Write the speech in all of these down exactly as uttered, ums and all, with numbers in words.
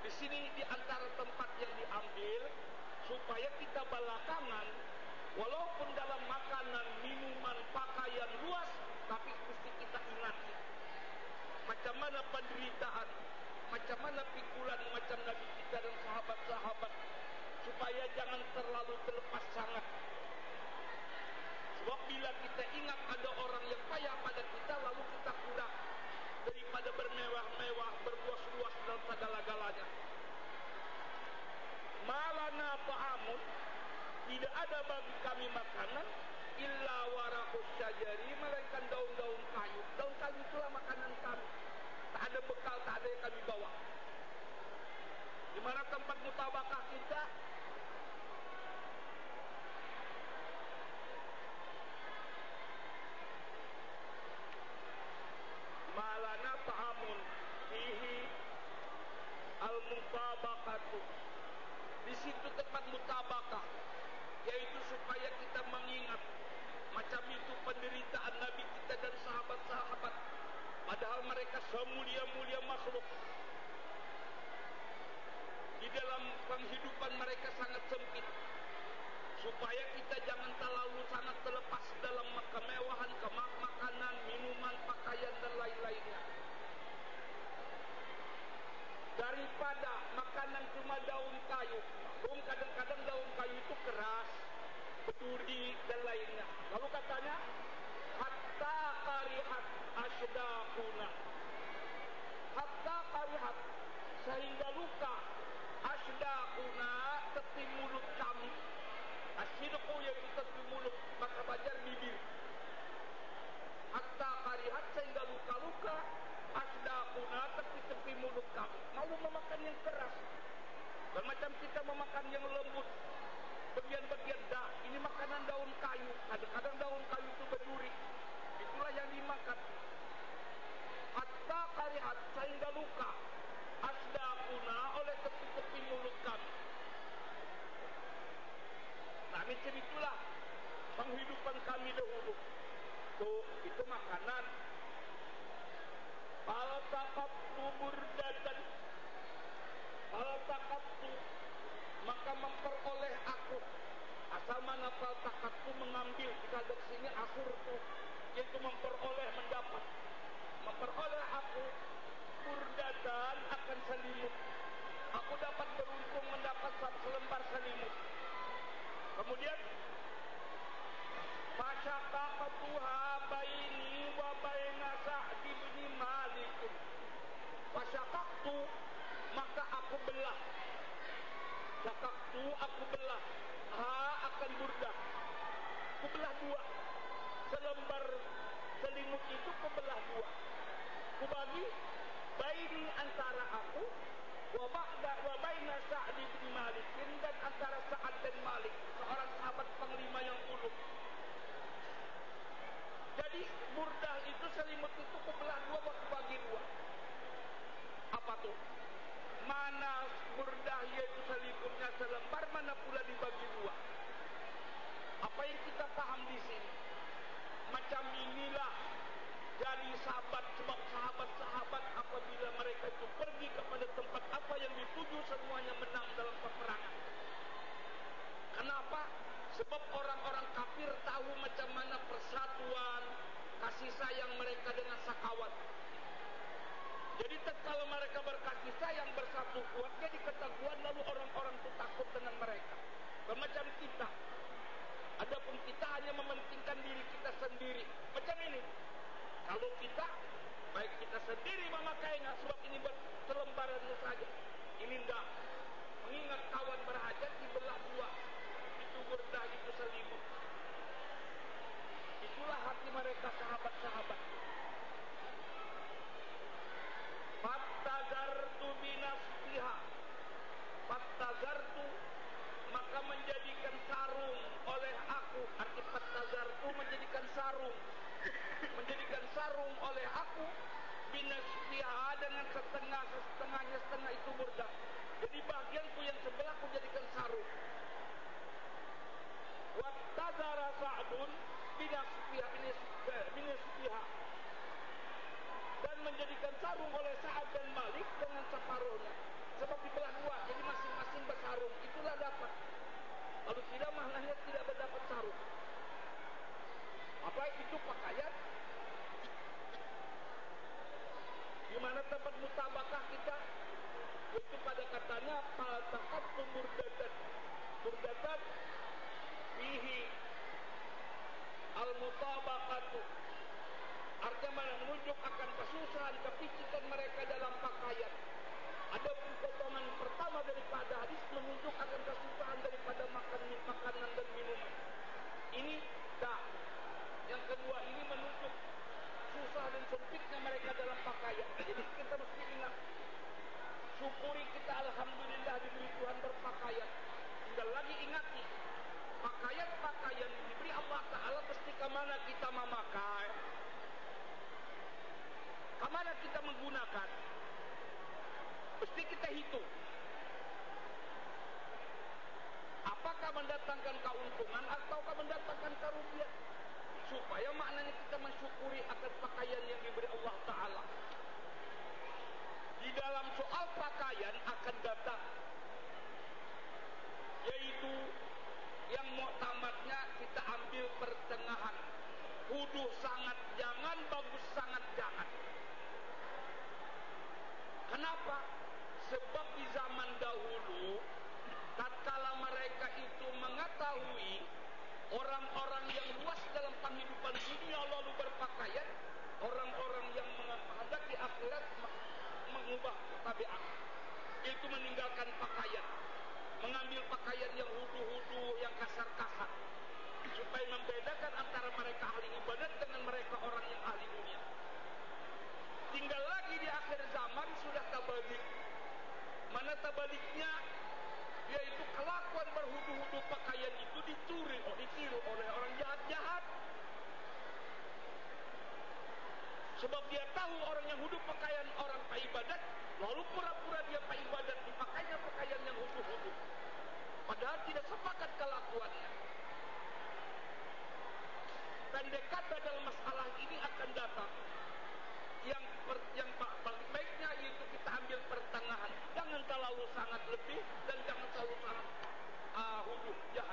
Di sini di antara tempat yang diambil supaya kita belakangan, walaupun dalam makanan, minuman, pakaian luas, tapi mesti kita ingat macam mana penderitaan, macam mana pikulan macam Nabi kita dan sahabat-sahabat, supaya jangan terlalu terlepas sangat. Sebab bila kita ingat ada orang yang payah pada kita, lalu kita kurang daripada bermewah-mewah, berluas-luas dalam segala-galanya. Malana ta'amun, tidak ada bagi kami makanan illa waraqus syajari, melainkan daun-daun kayu. Daun kayu itulah makanan kami. Tak ada bekal, tak ada yang kami bawa. Di mana tempat mutabakah kita? Malana ta'amun fihi al-mutabakatu. Di situ tempat mutabakah, yaitu supaya kita mengingat macam itu penderitaan Nabi kita dan sahabat-sahabat, padahal mereka semulia-mulia makhluk. Di dalam penghidupan mereka sangat sempit, supaya kita jangan terlalu sangat terlepas dalam kemewahan, kemak makanan, minuman, pakaian dan lain-lainnya. Daripada makanan cuma daun kayu, um, kadang-kadang daun kayu itu keras, berduri dan lainnya. Lalu katanya, hatta karihat asydaquna, hatta karihat, sehingga luka asydaquna, tepi mulut kami. Asyidqu yaitu tepi mulut, maka bajar bibir. Hatta karihat, sehingga luka-luka asydaquna, tepi-tepi mulut kami. Malu memakan yang keras, dan macam kita memakan yang lembut, bagian-bagian dah. Ini makanan daun kayu, kadang-kadang daun kayu itu berduri, itulah yang dimakan. Hatta karihat, sehingga luka asydaquna, oleh tepi-tepi mulut kami. Nah, macam itulah penghidupan kami dahulu. Tuh, itu makanan. Faltaqattu burdatan, faltaqattu, maka memperoleh aku. Asal mana faltaqattu, mengambil. Kita ada sini asur tuh, yaitu memperoleh, mendapat. Memperoleh aku burdatan, akan selimut. Aku dapat beruntung mendapat selembar selimut. Kemudian fasyaqaqtuha baini wa baina Sa'd bin Malik. Fasyaqaqtu, maka aku belah. Syaqaqtu, aku belah. Ha, akan burdah. Aku belah dua. Selembar selimut itu aku belah dua. Aku bagi baini, antara aku, wa ba'da wa baina Sa'd bin Malik, dan antara Sa'ad dan Malik, seorang sahabat panglima yang ulung. Jadi burdah itu, selimut itu kubelah dua, aku bagi dua. Apa tuh? Mana burdah yaitu selimutnya selembar, mana pula dibagi dua. Apa yang kita paham di sini? Macam inilah jadi sahabat, sebab sahabat-sahabat apabila mereka itu pergi kepada tempat apa yang dituju, semuanya menang dalam peperangan. Kenapa? Sebab orang-orang kafir tahu macam mana persatuan, kasih sayang mereka dengan sakawan. Jadi tatkala mereka berkasih sayang, bersatu kuat, jadi ketakuan, lalu orang-orang itu takut dengan mereka. Macam kita, adapun kita hanya mementingkan diri kita sendiri. Macam ini, kalau kita, baik kita sendiri memakainya, sebab ini buat selembarannya saja. Ini tidak mengingat kawan berhajat, dibelah dua. Itu burdah, itu selimut. Itulah hati mereka sahabat-sahabat. Fattazartu binasfiha, fattazartu, maka menjadikan sarung oleh aku. Arti fattazartu, menjadikan sarung, menjadikan sarung oleh aku, binasfiha, dengan setengah setengahnya setengah itu burdah. Jadi bagianku yang sebelah aku jadikan sarung. Wattazara Sa'dun binasfiha, binasfiha, dan menjadikan sarung oleh Sa'ad dan Malik dengan separuhnya. Sebab dibelah dua, jadi masing-masing bersarung, itulah dapat. Kalau tidak, maknanya tidak berdapat sarung. Apa itu pakaian? Di mana tempat mutabakah kita? Itu pada katanya paltakat murdatan. Murdatan bihi al-mutabakatu. Artinya menunjuk akan kesusahan, kepicikan mereka dalam pakaian. Adapun potongan pertama daripada hadis menunjuk akan kesusahan daripada makan makanan dan minuman. Ini dah. Yang kedua ini menunjuk susah dan sempitnya mereka dalam pakaian. Jadi kita mesti ingat, syukuri kita alhamdulillah diberi Tuhan berpakaian. Tinggal lagi ingati, pakaian-pakaian diberi Allah Ta'ala mesti kemana kita memakai, kemana kita menggunakan, mesti kita hitung. Apakah mendatangkan keuntungan ataukah mendatangkan kerugian? Supaya maknanya kita mensyukuri akan pakaian yang diberi Allah Ta'ala. Di dalam soal pakaian akan datang, yaitu yang muktamadnya kita ambil pertengahan. Huduh sangat jangan, bagus sangat jangan. Kenapa? Sebab di zaman dahulu, tatkala mereka itu mengetahui orang-orang yang luas dalam penghidupan dunia lalu berpakaian, orang-orang yang menghadapi akhirat mengubah tabiat, yaitu meninggalkan pakaian, mengambil pakaian yang hudu-hudu, yang kasar-kasar, supaya membedakan antara mereka ahli ibadat dengan mereka orang yang ahli dunia. Tinggal lagi di akhir zaman sudah tabalik. Mana tabaliknya? Yaitu kelakuan berhudu-hudu pakaian itu dicuri, oh, ditiru oleh orang jahat-jahat. Sebab dia tahu orang yang hudu pakaian orang pak ibadat, lalu pura-pura dia pak ibadat, dipakainya pakaian yang hudu-hudu. Padahal tidak sepakat kelakuannya. Pendekatan dalam masalah ini akan datang. Yang per, yang baik-baiknya yaitu kita ambil pertengahan. Jangan terlalu sangat lebih dan jangan terlalu sangat uh, hudu, jahat.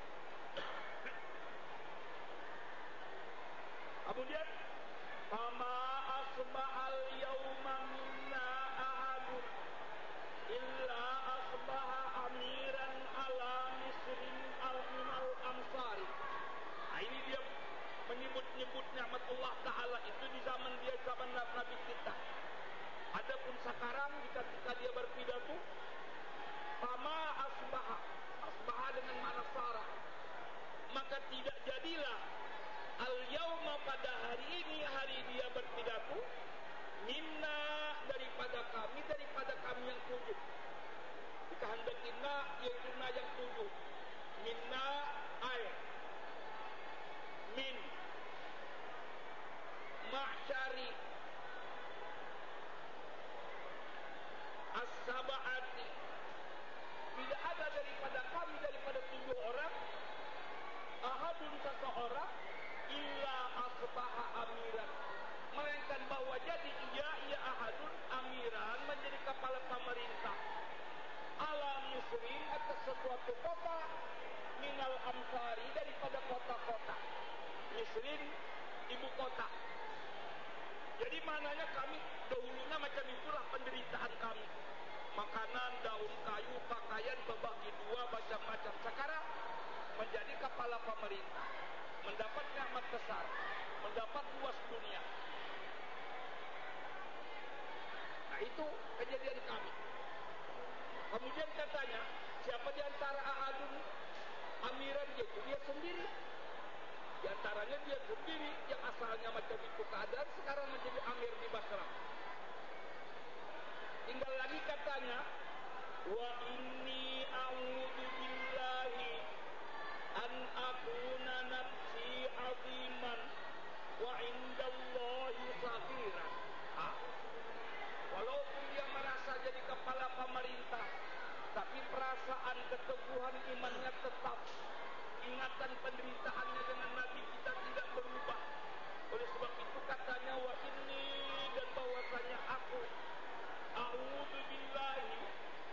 Kemudian, Fama asbahal yawma minna ahadun illa asbaha amiran ala misrin al-minal amsari. Nah, ini dia menyebut-nyebut nikmatullah Ta'ala itu di zaman dia, zaman Nabi kita. Adapun sekarang ketika dia berpidato, Fama asbaha, asbaha dengan makna sara, maka tidak jadilah al-yawma pada hari ini, hari dia berpidato, minna daripada kami, daripada kami yang tujuh. Dikehendaki na, yaitu na yang tujuh. Minna air min ma'syari as-sab'ati, tidak ada daripada kami, daripada tujuh orang, ahadun seseorang, illa asbaha amiran, melainkan bahwa jadi ia ia ahadun amiran, menjadi kepala pemerintah ala misrin, atas sesuatu kota, minal amsari, daripada kota-kota. Misrin ibu kota. Jadi maknanya kami dahulunya macam itulah penderitaan kami. Makanan, daun kayu, pakaian berbagi dua, macam-macam. Sekarang menjadi kepala pemerintah, mendapat nikmat besar, mendapat luas dunia. Nah, itu kejadian kami. Kemudian katanya, siapa di antara ahadun amiran itu? Dia sendiri. Di antaranya dia sendiri yang asalnya macam itu keadaan, sekarang menjadi amir di Basrah. Tinggal lagi katanya, wa inni a'udzu billahi an akuna nafsi 'aziman wa 'indallahi saghiran. Ah. Walaupun dia merasa jadi kepala pemerintah, tapi perasaan keteguhan imannya tetap. Ingatan penderitaannya dengan Nabi kita tidak berubah. Oleh sebab itu katanya, wa inni, dan bahwasanya aku, a'udzu billahi,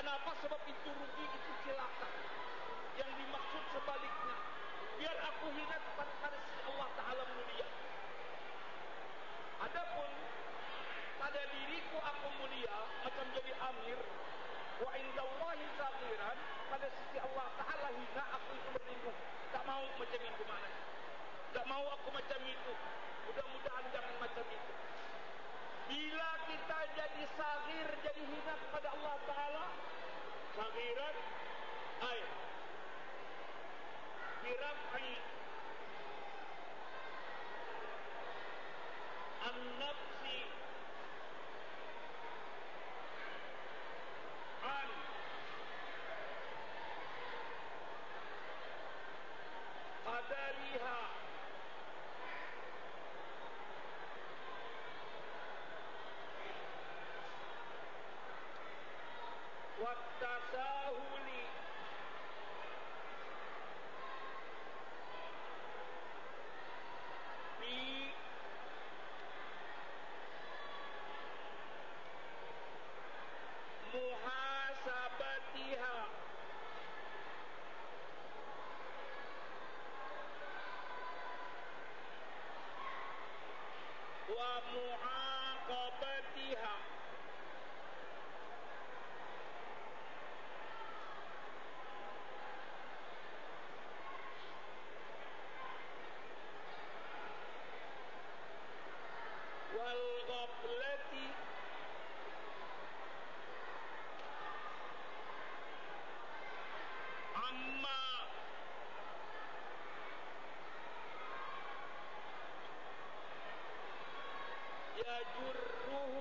Kenapa? Sebab itu rugi, itu celaka. Yang dimaksud sebaliknya, biar aku hina pada sisi Allah Ta'ala mulia. Adapun pada diriku aku mulia, macam jadi amir, wa indallahi saghiran, pada sisi Allah Ta'ala hina, aku itu berlindung. Tak mau macam itu mana? Tak mau aku macam itu. Mudah-mudahan jangan macam itu. Bila kita jadi saghir, jadi hina kepada Allah Ta'ala, saghiran, ay, biraf'i an-nafsi an qadariha wa tasahuli bi muhasabatiha wa muaqabatiha wal ghaflati amma yajurruhu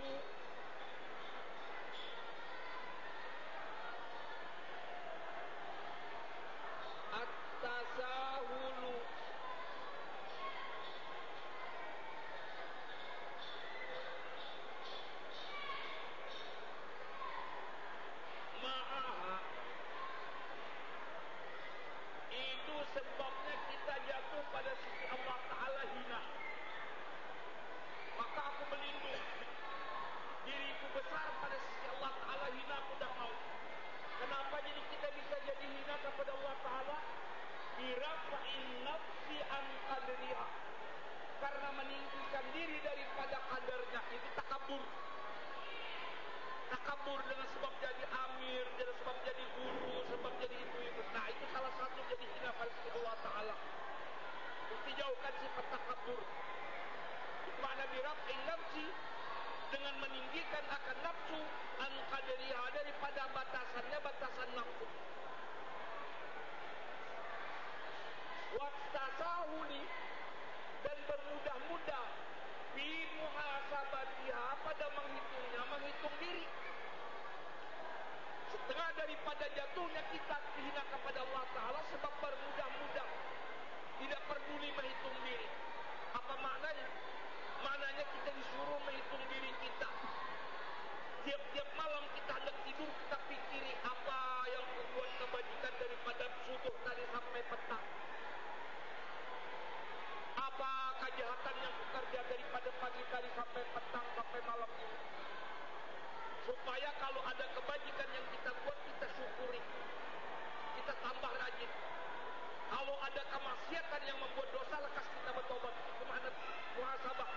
at-tasahulu ma'aha. Itu sebabnya kita jatuh pada sisi Allah Ta'ala hina. Maka aku berlindung. Diriku besar pada sisi Allah Ta'ala hina, aku tak mau. Kenapa jadi kita bisa jadi hina kepada Allah Ta'ala? Birafa'in nafsi an qadriha. Karena meninggikan diri daripada kadarnya. Itu takabur. Takabur dengan sebab jadi amir, dengan sebab jadi guru, sebab jadi itu itu. Nah, itu salah satu jadi hina pada sisi Allah Ta'ala. Mesti jauhkan sifat takabur. Itu makna birafa'in nafsi, dengan meninggikan akan nafsu an qadriha, daripada batasannya, batasan nafsu. Wastasahuli, dan bermudah-mudah bi muhasabatiha, pada menghitungnya, menghitung diri. Setengah daripada jatuhnya kita hina kepada Allah Ta'ala sebab bermudah-mudah, tidak peduli menghitung diri. Apa maknanya? Maknanya kita disuruh menghitung diri kita. Tiap-tiap malam kita hendak tidur, kita pikiri apa yang membuat kebajikan daripada subuh tadi sampai petang. Apa kejahatan yang bekerja daripada pagi tadi sampai petang, sampai malam ini. Supaya kalau ada kebajikan yang kita buat, kita syukuri. Kita tambah rajin. Kalau ada kemaksiatan yang membuat dosa, lekas kita bertobat. Itu makna muhasabah.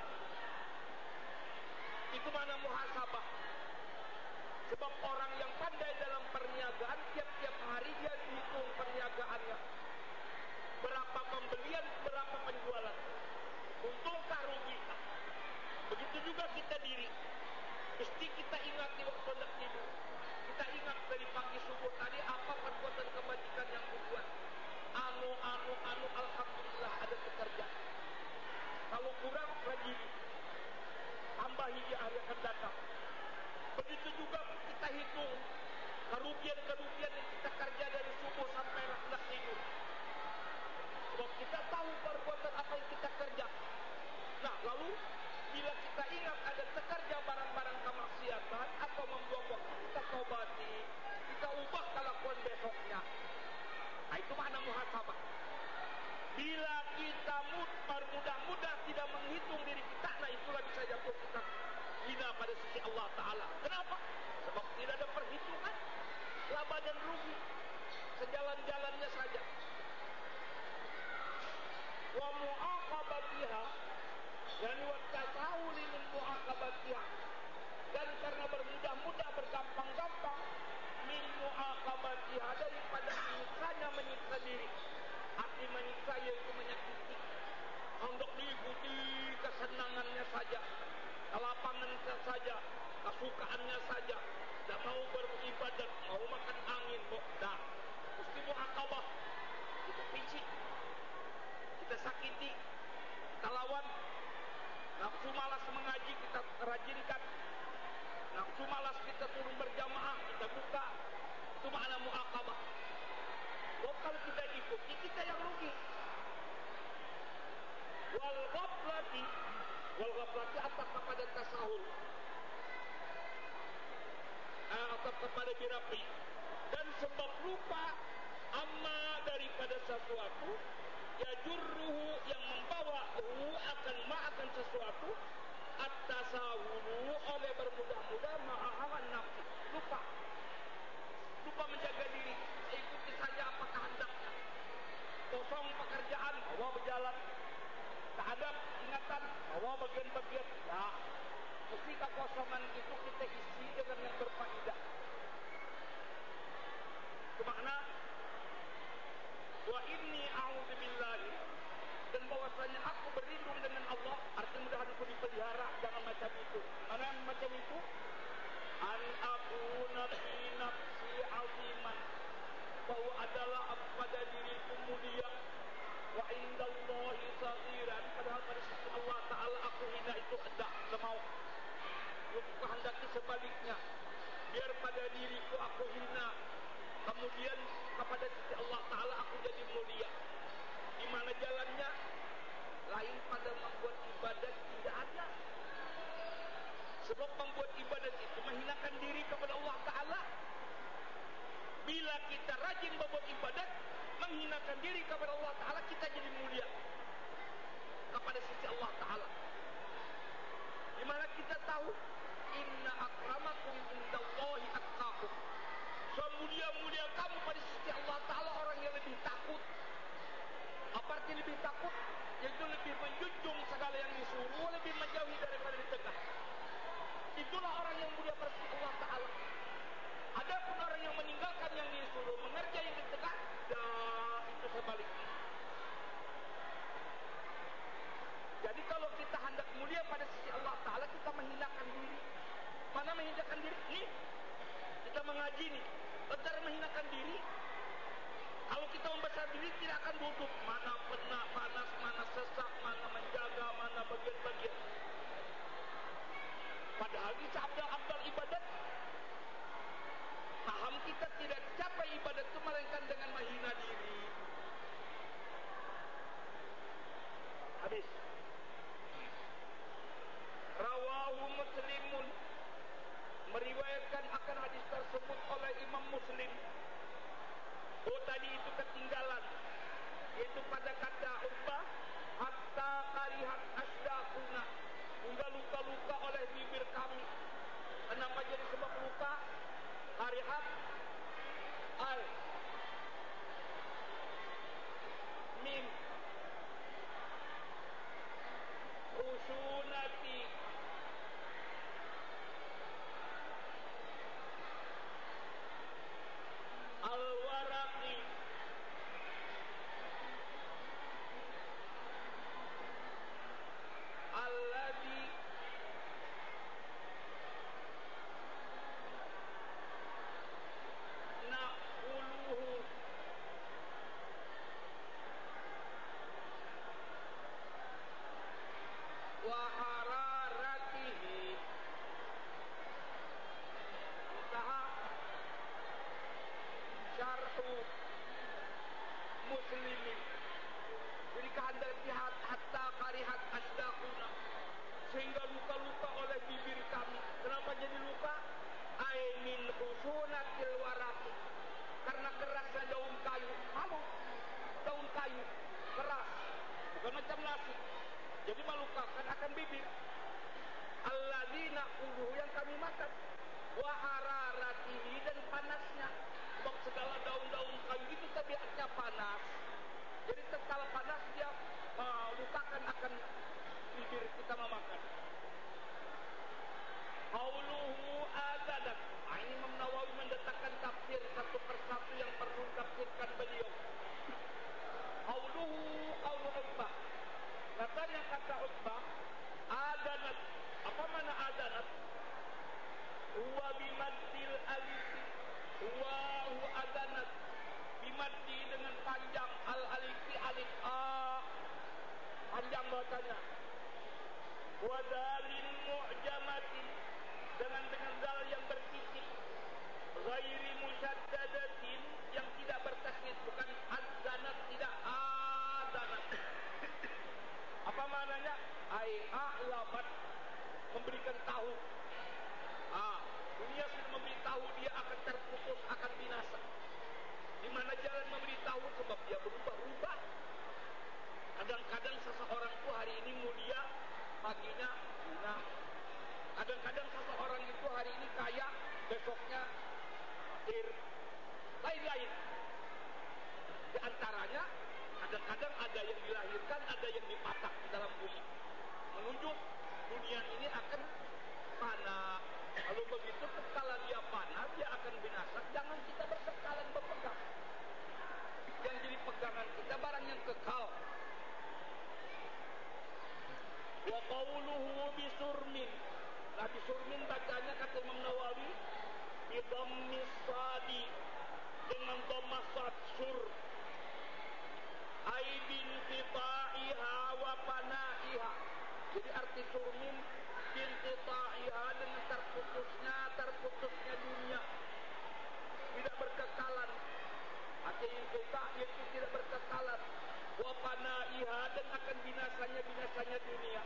Itu makna muhasabah. Sebab orang yang pandai dalam perniagaan, tiap-tiap hari dia hitung perniagaannya. Berapa pembelian, berapa penjualan. Untungkah, rugikah. Begitu juga kita diri. Mesti kita ingat di waktu hendak tidur. Kita ingat dari pagi subuh tadi apa perbuatan kebajikan yang kubuat. Anu, anu, anu, alhamdulillah ada pekerja. Kalau kurang, rajin. Tambahi di hari akan datang. Begitu juga kita hitung kerugian-kerugian yang kita kerja dari subuh sampai hendak tidur. Sebab kita tahu perbuatan apa yang kita kerja. Nah, lalu bila kita ingat ada terkerja barang-barang kemaksiatan atau membuang-buang, kita tobati, kita ubah kelakuan besoknya. Nah, itu makna muhasabah. Bila kita bermudah-mudah tidak menghitung diri kita, nah itulah bisa jatuh kita hina pada sisi Allah Ta'ala. Kenapa? Sebab tidak ada perhitungan. laba dan rugi sejalan-jalannya saja. Wa mu'aqabatiha, yani wa tasahuli min mu'aqabatiha, dan karena bermudah-mudah, bergampang-gampang, min mu'aqabatiha, daripada menyiksanya menyiksa diri. Arti menyiksa yaitu menyakiti, untuk diikuti kesenangannya saja, kelapangannya saja, kesukaannya saja. Tidak mau beribadat, mau makan angin, dah. Mesti mu'aqabah, kita picik, kita sakiti, kita lawan. Nafsu malas mengaji kita rajinkan, nafsu malas kita turun berjamaah kita buka. Itu makna mu'aqabah. Oh, kalau kita ikuti, kita yang rugi. Wal ghaflati, wal ghaflati atau kepada tasahul, atau kepada birapi, dan sebab lupa amma daripada sesuatu, ya jurruhu yang membawa hu akan ma akan sesuatu, at-tasahulu oleh bermudah-mudah ma'ahawan nafsi, lupa lupa menjaga diri, ikuti saja apa kehendaknya. Kosong pekerjaan, bawa berjalan, tak ada ingatan, bawa bagian-bagian. Nah, mesti kekosongan itu kita isi dengan yang berfaedah. Itu makna wa inni a'udzubillahi, dan bahwasanya aku berlindung dengan Allah, artinya mudah-mudahan aku dipelihara, jangan macam itu. Mana yang macam itu? An akuna fi nafsi aziman, bahwa adalah pada diriku mulia, wa indallahi saghiran, padahal pada sisi Allah Ta'ala aku hina. Itu hendak lemau, aku kehendaki sebaliknya, biar pada diriku aku hina, kemudian kepada sisi Allah Ta'ala aku jadi mulia. Di mana jalannya? Lain pada membuat ibadat tidak ada. Sebab membuat ibadat itu menghinakan diri kepada Allah Ta'ala. Bila kita rajin membuat ibadat, menghinakan diri kepada Allah Ta'ala, kita jadi mulia kepada sisi Allah Ta'ala. Di mana kita tahu, inna akramakum indallahi atqakum, semulia-mulia kamu pada sisi Allah Ta'ala orang yang lebih takut. Apa arti lebih takut? Yaitu lebih menjunjung segala yang disuruh, lebih menjauhi daripada dicegah. Itulah orang yang mulia pada sisi Allah Ta'ala. Adapun orang yang meninggalkan yang disuruh, mengerjakan yang dicegah, dah itu sebaliknya. Jadi kalau kita hendak mulia pada sisi Allah Ta'ala, kita menghinakan diri. Mana menghinakan diri? Nih, kita mengaji nih, antara menghinakan diri. Kalau kita membesar diri, tidak akan duduk. Mana pernah panas, mana sesak, mana menjaga, mana bagian-bagian. Padahal kita abdal-abdal ibadat, paham kita tidak capai ibadat itu melainkan dengan menghina diri. Habis. Rawahu Muslimun, meriwayatkan akan hadis tersebut oleh Imam Muslim. Oh, tadi itu ketinggalan, yaitu pada kata Uqbah, hatta karihat asdaquna, hingga luka-luka oleh bibir kami. Kenapa jadi sebab luka? Karihat al mim usunati al-waraqi alladhi na'uluhu wa hararatihi. Usaha syar'u muslimin. Jadi kehendak lihat hatta karihat asdaquna, sehingga luka-luka oleh bibir kami. Kenapa jadi luka? Aimin usunatil waraqi, karena kerasnya daun kayu. Malu, daun kayu keras, bukan macam nasi. Jadi melukakan akan bibir. Alladzina uluhu, yang kami makan. Wa hararatihi, dan panasnya. tempatnya panas, jadi tatkala panas dia melukakan akan bibir kita memakan. Qauluhu azadat. Nah, ini Imam Nawawi mendatangkan tafsir satu persatu yang perlu tafsirkan beliau. Qauluhu qaulu Utbah. Katanya kata Utbah, adanat. Apa mana adanat? Huwa bimaddil alif. Huwa hu adanat. Bimaddi dengan panjang al alifi alif a. Panjang bacanya. Wa dalin mu'jamatin. Dengan dengan dal yang bertitik. Ghairi musyaddadatin, yang tidak bertasydid, bukan adzanat, tidak adanat. Apa maknanya? Ai a'lamat, memberikan tahu. Ah, dunia sudah memberitahu dia akan terputus, akan binasa. Di mana jalan memberitahu sebab dia berubah-ubah. Kadang-kadang seseorang itu hari ini mulia, paginya hina. Kadang-kadang seseorang itu hari ini kaya, besoknya fakir. Lain-lain. Di antaranya, kadang-kadang ada yang dilahirkan, ada yang dipatak di dalam bumi. Menunjuk dunia ini akan fana. Kalau begitu, ketika dia fana, dia akan binasa. Jangan kita bersekalan berpegang. Yang jadi pegangan kita barang yang kekal. Wa qawluhu bisurmin. Nah, bisurmin bacanya kata Imam Nawawi bi dhammis sadi, dengan dhammah sad sur. Ai bin qita'iha wa panaiha. Jadi arti surmin bin qita'iha, dengan terputusnya terputusnya dunia, tidak berkekalan. Arti qita' itu tidak berkekalan. Wa panaiha, dan akan binasanya binasanya dunia.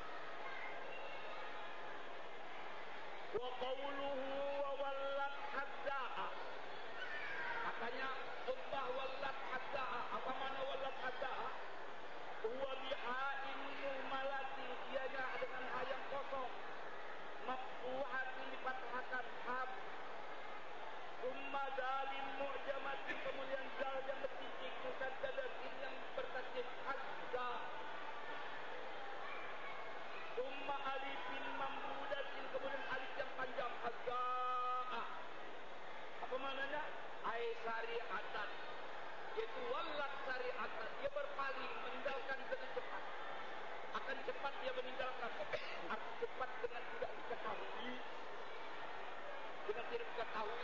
Wa qawluhu wa wallat hadda'a. Katanya Utbah wallat hadda'a. Apa mana wallat hadda'a? Huwa biha'in muhmalatin, ianya dengan ha yang kosong, maftuhatin difathahkan, hab. Umma dalin mu'jamatin, kemudian dal yang bertitik, musaddadatin yang bertasydid, hadda. Umma alifin mamdudatin, kemudian alif yang panjang, hadda'a. Apa maknanya? Ai syari'atan, yaitu wallat syari'atan, dia berpaling, meninggalkan dengan cepat. Akan cepat dia meninggalkan. Arti cepat dengan tidak diketahui. Dengan tidak diketahui.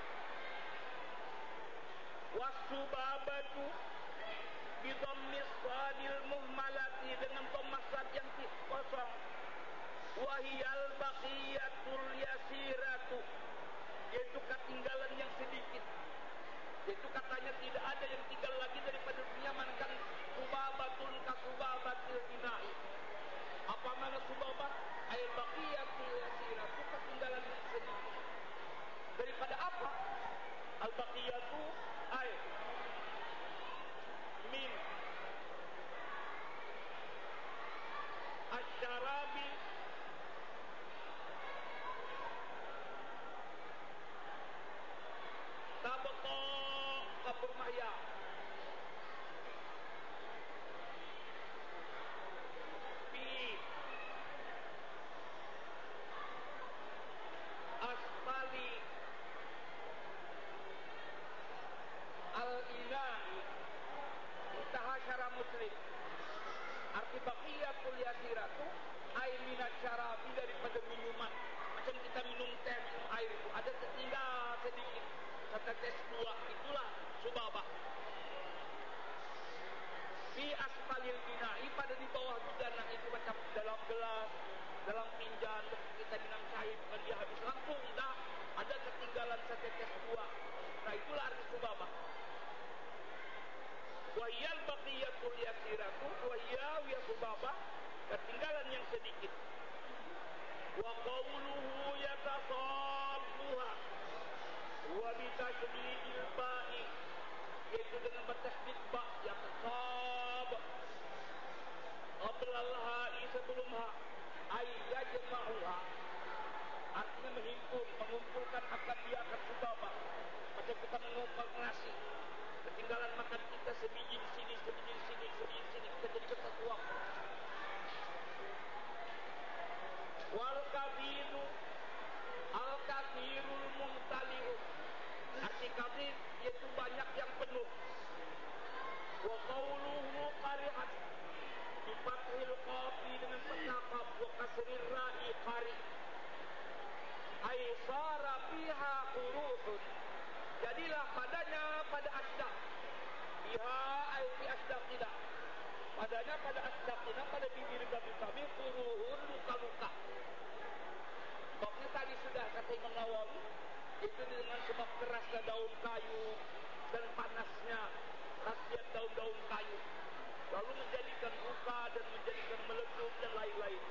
Wasubabatu bidhammis sadil muhmalati, dengan dhammah sad yang kosong. Wahiyal baqiyatul yasiratu, yaitu ketinggalan yang sedikit. Yaitu katanya tidak ada yang tinggal lagi daripada dunia, melainkan subabatun kasubabatil ina'i. Apa mana subabah? Ay baqiyatul yasiratu, ketinggalan yang sedikit. Daripada apa? Al baqiyatu ay min asyarabi tabqa kaburmaya. Fi asfali al-ina'i. Intaha syarah Muslim. Arti baqiyatul yasiratu ay minat syarabi, daripada minuman. Macam kita minum teh, minum air itu ada tertinggal sedikit, setetes dua, itulah subabah. Fi asfalil ina'i, pada di bawah gudana itu, macam dalam gelas, dalam pinjan, kita minum cair, bukan dia habis langsung, dah ada ketinggalan setetes dua. Nah, itulah arti subabah. Wahiyal baqiyatul yasiratu, wahiyal ya subabah, ketinggalan yang sedikit. Wa qawluhu yatasabbuha wa bitasydidil ba'i, yaitu dengan bertasydid ba, yatasab. Qablal ha'i, sebelum ha. Ay yajma'uha, artinya menghimpun, mengumpulkan akan dia akan subabah. Macam kita mengumpul nasi, ketinggalan ketinggalan makan kita sebiji di sini, sebiji di sini, sebiji di sini, kita jadi kesatuan. Wal kabiru al kathirul mumtali'u. Arti kathir yaitu banyak yang penuh. Wa qawluhu qari'at. Di fathil qafi dengan fathah qaf wa kasrir ra'i qari. Ai sara fiha quruhun. Jadilah padanya pada asdaq. Biha ai fi asdaqina. Padanya pada asdaqina, pada bibir kami quruhun, luka-luka. Sebabnya tadi sudah kata Imam Nawawi, itu dengan sebab kerasnya daun kayu dan panasnya khasiat daun-daun kayu, lalu menjadikan luka dan menjadikan meletup dan lain-lain.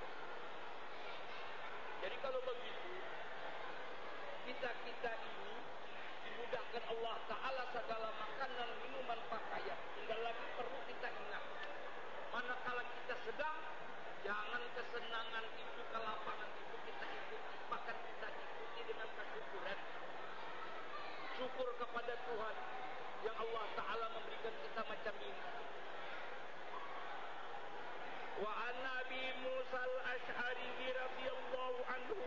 Jadi kalau begitu, kita-kita ini dimudahkan Allah Ta'ala segala makanan, minuman, pakaian. Tinggal lagi perlu kita ingat, manakala kita sedang, jangan kesenangan itu, kelapangan itu kita ikuti, bahkan kita ikuti dengan kesyukuran. Syukur kepada Tuhan yang Allah Ta'ala memberikan kita macam ini. Wa an Nabi Musa al-Ash'ari radhiyallahu anhu,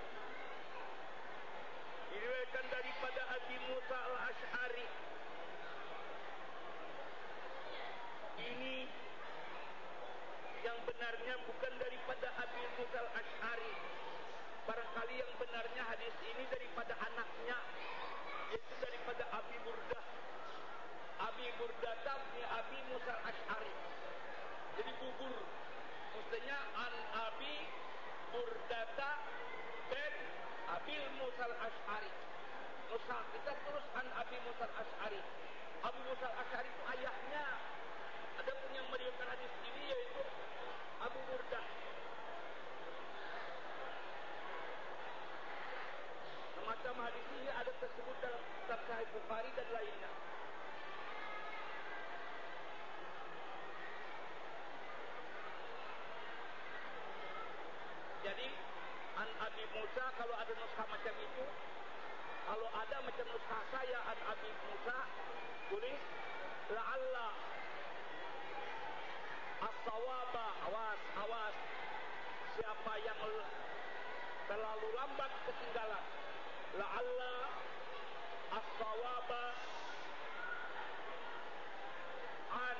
diriwayatkan daripada Abi Musa al-Ash'ari. Ini yang benarnya bukan daripada Abi Musa al-Ash'ari. Barangkali yang benarnya hadis ini daripada anaknya, yaitu daripada Abi Burdah. Abi Burdah bin Abi Musa al-Ash'ari. Jadi gugur. Maksudnya an Abi Burdata bin Abi Musa al-Ash'ari. Musa kita terus an Abi Musa al-Ash'ari. Abi Musa al-Ash'ari itu ayahnya. Ada pun yang meriwayatkan hadis ini yaitu Abu Burdah. Semacam hadis ini ada tersebut dalam kitab Sahih Bukhari dan lainnya. Jadi an Abi Musa, kalau ada nuskah macam itu, kalau ada macam nuskah saya an Abi Musa, tulis la'alla as-sawaba, awas, awas, siapa yang terlalu lambat ketinggalan, la'alla as-sawaba an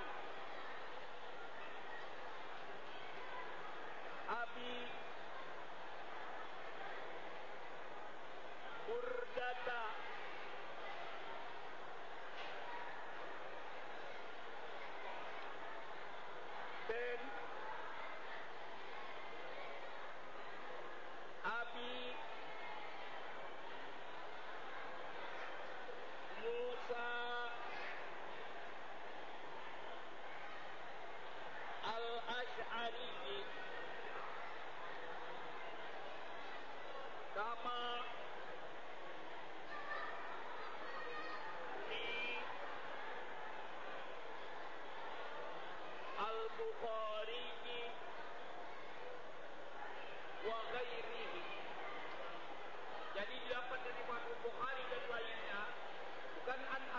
Abi Burdata bin Abi Musa al-Ash'ari kama di Al-Bukhari wa ghairihi. Jadi dapat dari Bukhari dan lainnya, bukan an